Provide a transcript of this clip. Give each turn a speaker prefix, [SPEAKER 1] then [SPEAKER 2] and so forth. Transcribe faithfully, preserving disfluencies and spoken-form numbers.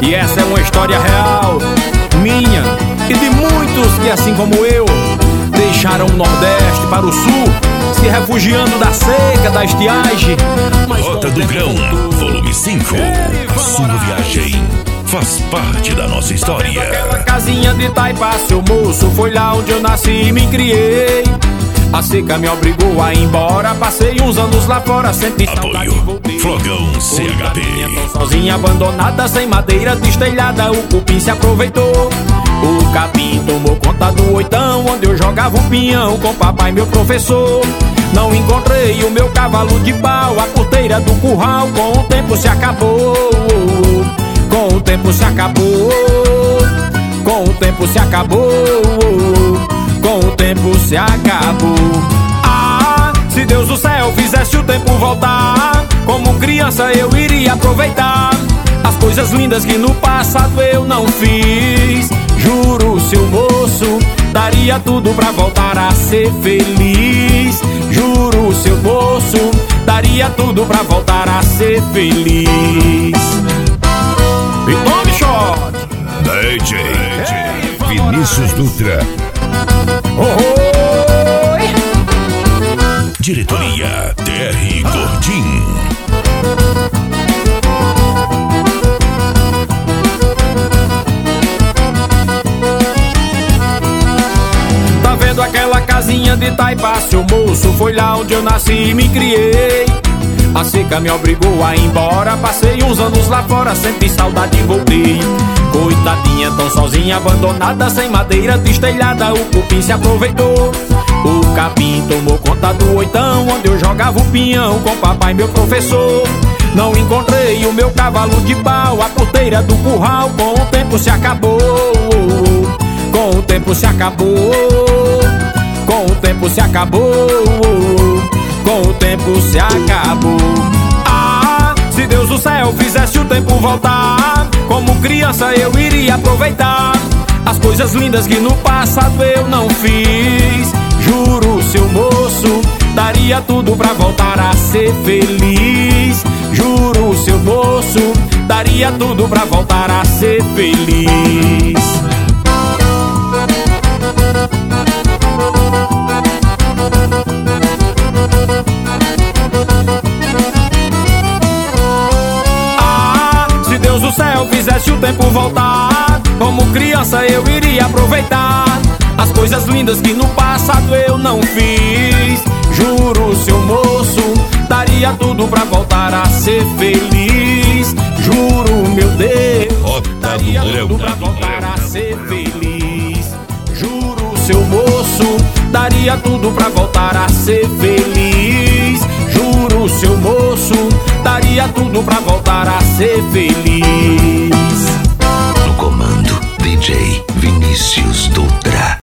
[SPEAKER 1] E essa é uma história real, minha e de muitos que, assim como eu, deixaram o Nordeste para o Sul, se refugiando da seca, da estiagem.
[SPEAKER 2] Rota do Grão, volume cinco. A sua viagem faz parte da nossa história.
[SPEAKER 1] Aquela casinha de Taipa, seu moço, foi lá onde eu nasci e me criei. A seca me obrigou a ir embora, passei uns anos lá fora, senti saudade e voltei.
[SPEAKER 2] Flogão C H P.
[SPEAKER 1] Tão sozinha, abandonada, sem madeira, destelhada, o cupim se aproveitou. O capim tomou conta do oitão, onde eu jogava o pinhão com papai, meu professor. Não encontrei o meu cavalo de pau, a porteira do curral com o tempo se acabou. Com o tempo se acabou. Com o tempo se acabou. Com o tempo se acabou. Ah, se Deus do céu fizesse o tempo voltar, como criança eu iria aproveitar as coisas lindas que no passado eu não fiz. Juro, seu moço, daria tudo pra voltar a ser feliz. Juro, seu moço, daria tudo pra voltar a ser feliz. E tome shot!
[SPEAKER 2] D J Vinícius Dutra.
[SPEAKER 1] Oi!
[SPEAKER 2] Diretoria T R Gordim.
[SPEAKER 1] Tá vendo aquela casinha de Taipa, seu moço, foi lá onde eu nasci e me criei. A seca me obrigou a ir embora, passei uns anos lá fora, senti saudade e voltei. Coitadinha, tão sozinha, abandonada, sem madeira, destelhada, o cupim se aproveitou. O capim tomou conta do oitão, onde eu jogava o pinhão com papai, meu professor. Não encontrei o meu cavalo de pau, a porteira do curral com o tempo se acabou. Com o tempo se acabou. Com o tempo se acabou. Com o tempo se acabou. Ah, se Deus do céu fizesse o tempo voltar, como criança eu iria aproveitar as coisas lindas que no passado eu não fiz. Juro, seu moço, daria tudo pra voltar a ser feliz. Juro, seu moço, daria tudo pra voltar a ser feliz. Se o céu fizesse o tempo voltar, como criança eu iria aproveitar as coisas lindas que no passado eu não fiz. Juro, seu moço, daria tudo pra voltar a ser feliz. Juro, meu Deus, daria tudo pra voltar a ser feliz. Juro, seu moço, daria tudo pra voltar a ser feliz. Juro, seu moço, daria tudo pra voltar a ser feliz.
[SPEAKER 3] No comando, D J Vinícius Dutra.